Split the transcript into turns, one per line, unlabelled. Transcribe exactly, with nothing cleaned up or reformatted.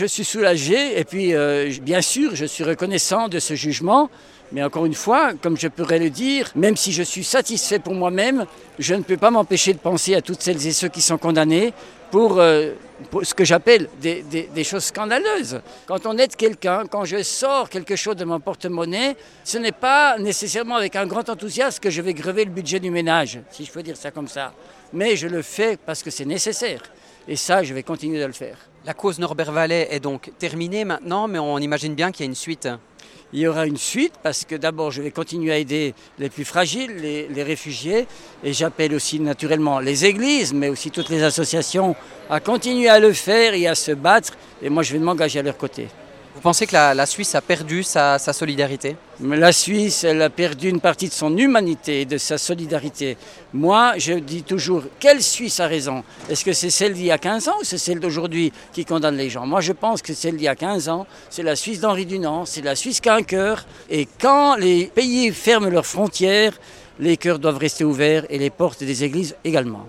Je suis soulagé et puis euh, bien sûr je suis reconnaissant de ce jugement, mais encore une fois, comme je pourrais le dire, même si je suis satisfait pour moi-même, je ne peux pas m'empêcher de penser à toutes celles et ceux qui sont condamnés pour, euh, pour ce que j'appelle des, des, des choses scandaleuses. Quand on aide quelqu'un, quand je sors quelque chose de mon porte-monnaie, ce n'est pas nécessairement avec un grand enthousiasme que je vais grever le budget du ménage, si je peux dire ça comme ça. Mais je le fais parce que c'est nécessaire. Et ça, je vais continuer de le faire.
La cause Norbert Wallet est donc terminée maintenant, mais on imagine bien qu'il y a une suite.
Il y aura une suite parce que d'abord, je vais continuer à aider les plus fragiles, les, les réfugiés. Et j'appelle aussi naturellement les églises, mais aussi toutes les associations à continuer à le faire et à se battre. Et moi, je vais m'engager à leur côté.
Vous pensez que la, la Suisse a perdu sa, sa solidarité ?
La Suisse, elle a perdu une partie de son humanité et de sa solidarité. Moi, je dis toujours, quelle Suisse a raison ? Est-ce que c'est celle d'il y a quinze ans ou c'est celle d'aujourd'hui qui condamne les gens ? Moi, je pense que celle d'il y a quinze ans, c'est la Suisse d'Henri Dunant, c'est la Suisse qui a un cœur. Et quand les pays ferment leurs frontières, les cœurs doivent rester ouverts et les portes des églises également.